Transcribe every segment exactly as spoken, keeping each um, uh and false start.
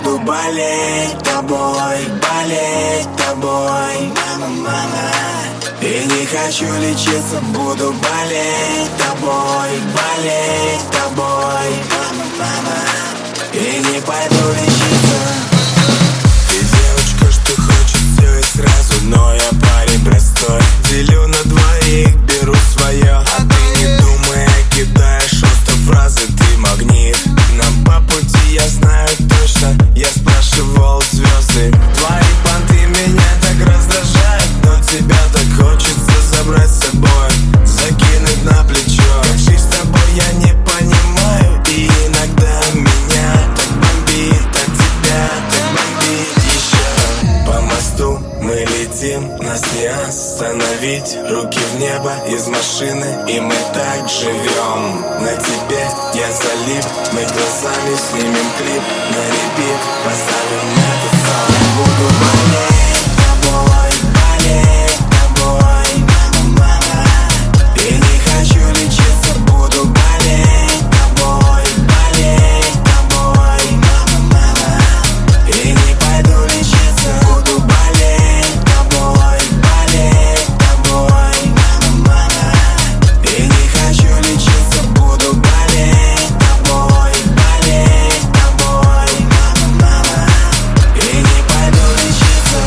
буду болеть тобой, болеть тобой, мама, мама. И не хочу лечиться, буду болеть тобой, болеть тобой, мама, мама. И не пойду лечиться. Ты девочка, что хочет все и сразу, но я парень простой. Делю на двоих, беру свое, а ты не думая кидаешь острые фразы. Ты магнит, нам по пути, я знаю точно. Я спрашивал звезды, твои понты меня так раздражают, но тебя так хочется забрать с собой, закинуть на плечо. Как жить с тобой я не понимаю, и иногда меня так бомбит, от тебя так бомбит еще. По мосту мы летим, нас не остановить. Руки в небо из машины, и мы так живем. На тебе я залип, мы глазами снимем клип. На репит поставим этот сон. Я буду болеть тобой, болеть тобой, мама, мама. И не хочу лечиться, буду болеть тобой, болеть тобой, мама, мама. И не пойду лечиться, буду болеть тобой, болеть тобой, мама, мама. И не хочу лечиться, буду болеть тобой, болеть тобой, мама, мама. И не пойду лечиться.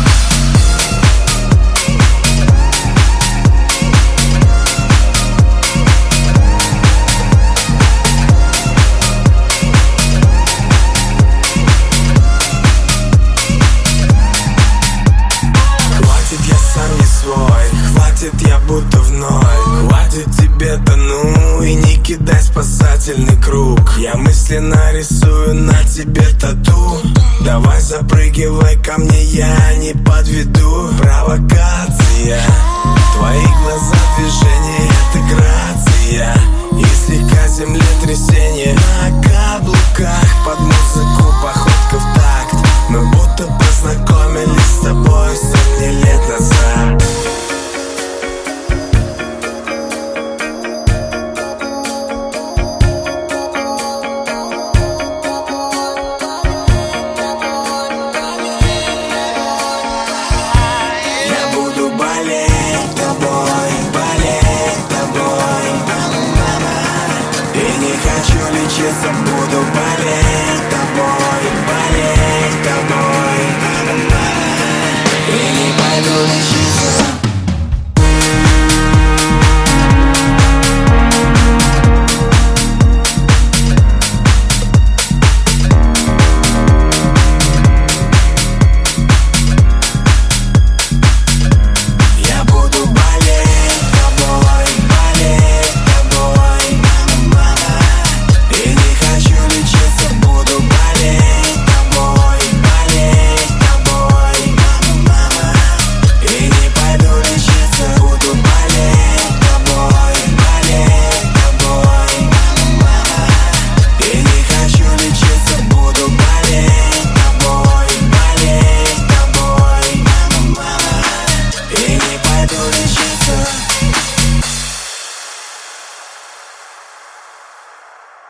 Хватит, я сам не свой, хватит, я будто вновь. Хватит тебе, да ну, и не кидай спасательный круг. Я мысленно рисую на тебе тату. Давай запрыгивай ко мне, я не подведу. Провокация, твои глаза, движения, это грация. И слегка землетрясение на каблуках. Под музыку походка в такт. Мы будто познакомились с тобой сотни лет назад. Я буду болеть тобой, болеть тобой, мама, мама. И не хочу лечиться, буду